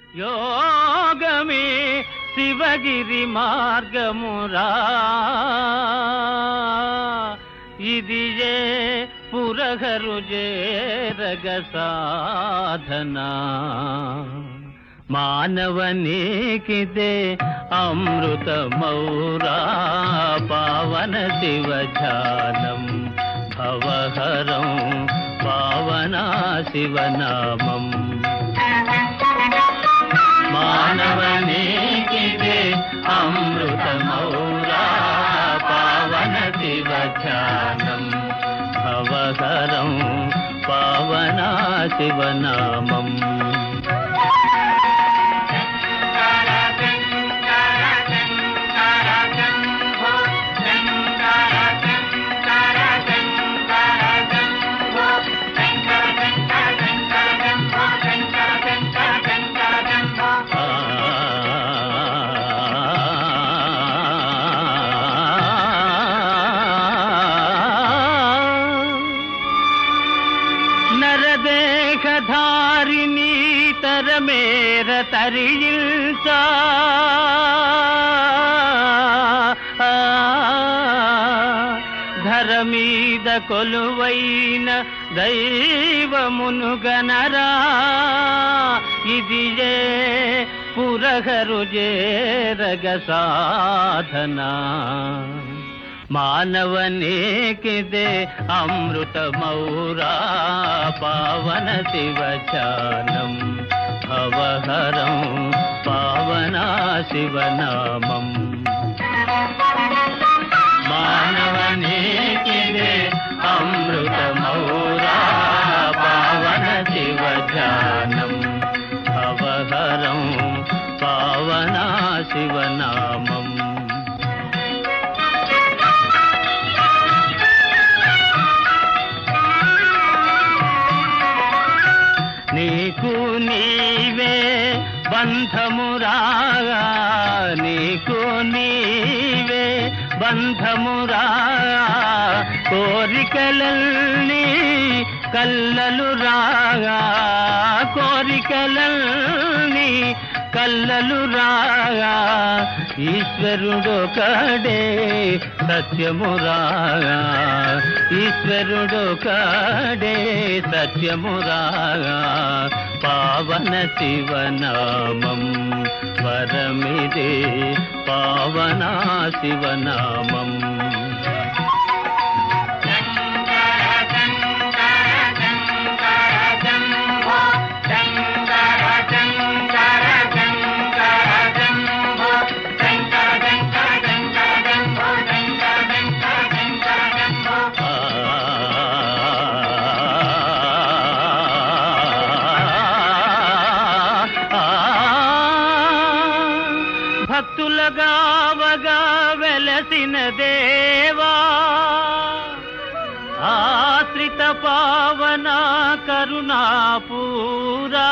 యోగమే శివగిరి మార్గమురా ఇది ఏ పురహరు చేరగ సాధనా మానవనీకిదే అమృతమౌరా పావన శివధ్యానం భవహరం పావనా శివనామం మానవనీకిదే అమృతమౌరా పావన శివధ్యానం భవహరం పావనా శివనామం నరదేహధారిణీ తరమేర తరియించా ధర మీద కొలువైన దైవమును గనరా ఇది ఏ పురహరు చేరగ సాధనా మానవనీకిదే అమృతమౌరా పావన శివధ్యానం భవహరం పావనా శివనామం మానవనీకిదే అమృతమౌరా పావన శివధ్యానం భవహరం పావనా శివనామం నీకు నీవే బంధమురా నీకు నీవే బంధమురా కోరికలన్నీ కల్లలు రాగా కోరికలన్నీ కల్లలు రాగా ఈశ్వరుడొకడే సత్యమురాగా ఈశ్వరుడొకడే సత్యమురాగా పావన శివనామం వరమిదే పావనా శివనామం భక్తులగావగా వెలసిన దేవా ఆశ్రిత పావన కరుణాపూరా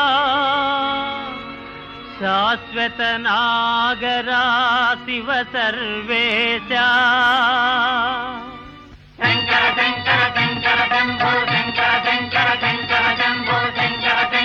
శాశ్వత నాగరా శివ సర్వేశ శంకర శంకర శంకర శంభో శంకర శంకర శంకర శంభో శంకర